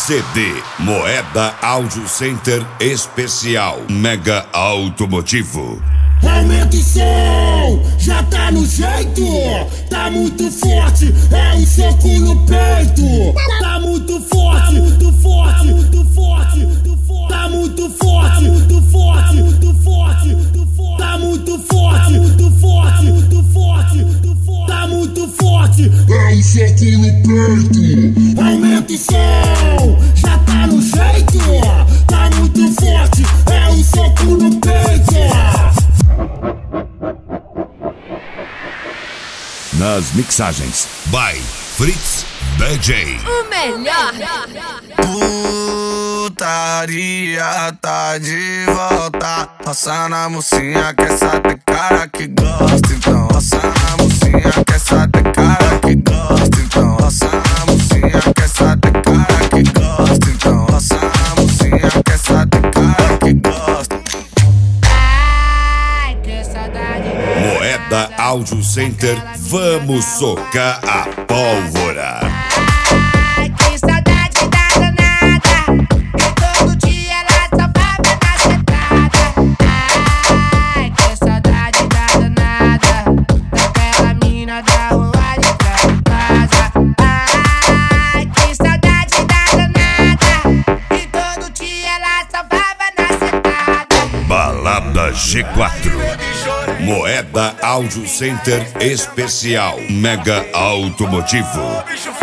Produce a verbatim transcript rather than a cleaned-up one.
C D Moeda Audio Center Especial Mega Automotivo. Aumenta o som, já tá no jeito, tá muito forte, é um soco no peito. Tá muito forte, muito forte, muito forte, muito forte. Tá muito forte, muito forte, muito forte, muito forte. Tá muito forte, muito forte, muito forte, muito forte. Tá muito forte, é um soco no peito. Aumenta o som, já tá no jeito, tá muito forte, é um soco no peito. Nas mixagens, by Fritz D J. O melhor. Putaria tá de volta. Roça na mocinha que essa tem cara que gosta. Então roça na mocinha que essa tem cara que gosta. Então roça na mocinha que essa tem cara que gosta. Então roça na mocinha que essa tem cara que gosta. Ai, que saudade. Moeda Audio Center, vamos socar a pólvora. Ai, que saudade da danada. E todo dia ela só bebe na sentada. Ai, que saudade da danada. Daquela mina da rua de casa. Ai, que saudade da danada. E todo dia ela só bebe na sentada. Balada G quatro. Moeda Audio Center Especial Mega Automotivo.